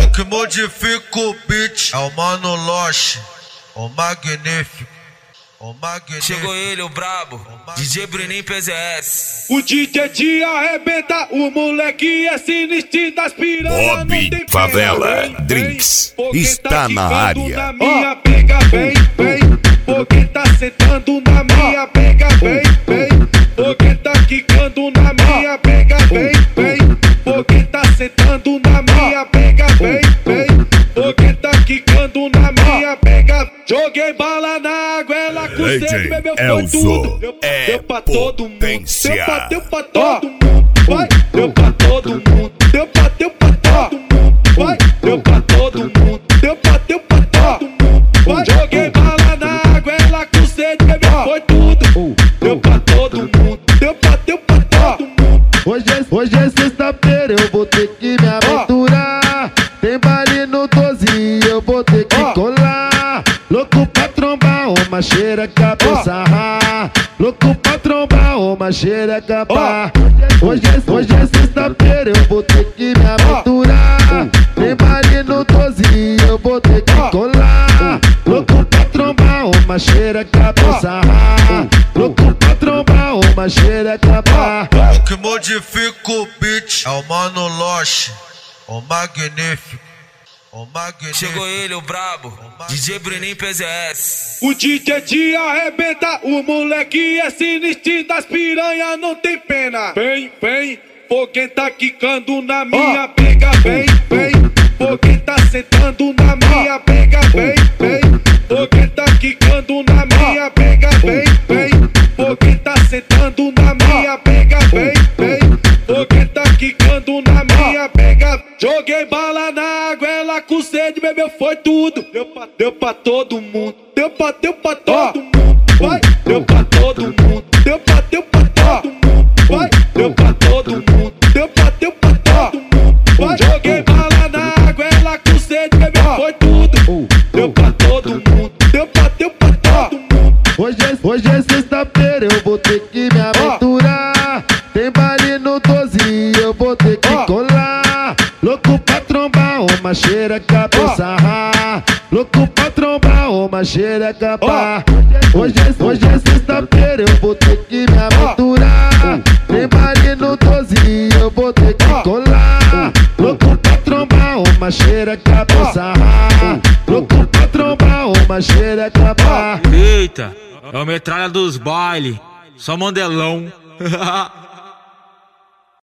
O que modifica o beat é o Mano Loche, o magnífico. Chegou ele, o brabo, DJ Bruninho PZS. O DJ te arrebenta, o moleque é sinistro das piranhas. Bob Favela Drinks está na área. Na minha pega, vem, vem. Porque tá sentando na minha pega, vem, vem. Porque tá quicando na minha pega, vem, vem. Porque tá sentando na minha pega, vem, vem. Porque tá quicando na minha pega. Joguei bala na água, ela com sede, bebeu foi tudo. Deu pra todo mundo, deu pra todo mundo, vai. Deu pra todo mundo, deu pra todo mundo, vai. Deu pra todo mundo, deu pra todo mundo, vai. Joguei bala na água, ela com sede, bebeu foi tudo. Deu pra todo mundo, deu pra todo mundo. Hoje é sexta-feira, eu vou ter que me aventurar. Tem baile no 12, eu vou ter que colar. Louco pra trombar uma xereca pra sarrar. Louco pra trombar uma xereca pra. Hoje é sexta-feira, eu vou ter que me aventurar. Tem baile no 12, eu vou ter que colar. Louco pra trombar uma xereca pra sarrar. Louco pra trombar uma xereca pra. O que modifica o beat é o Mano Loche, o magnífico. Chegou ele, o brabo, DJ Bruninho PZS. O DJ te arrebenta, o moleque é sinistro das piranhas, não tem pena. Vem, vem, porque tá quicando na minha pega, vem, vem. Porque tá sentando na minha pega, vem, vem. Porque tá quicando na minha pega, vem, vem. Porque tá sentando na minha pega, vem, vem. Porque tá quicando na minha pega. Joguei bala na água, ela com sede, bebeu foi tudo. Deu pra todo mundo, deu pra todo mundo, vai. Deu pra todo mundo, deu pra todo mundo, vai. Deu pra todo mundo, deu pra todo mundo, vai. Joguei bala na água, ela com sede, bebeu foi tudo. Deu pra todo mundo, deu pra todo mundo. Hoje é sexta-feira, eu vou ter que me aventurar. Tem baile no 12, eu vou ter que colar. Louco pra trombar uma xereca pra sarrar. Louco pra trombar uma xereca pra. Hoje é sexta-feira, eu vou ter que me aventurar. Tem baile no 12, eu vou ter que colar. Louco pra trombar uma xereca pra sarrar. Louco pra trombar uma xereca pra. Eita, é o metralha dos baile, só mandelão.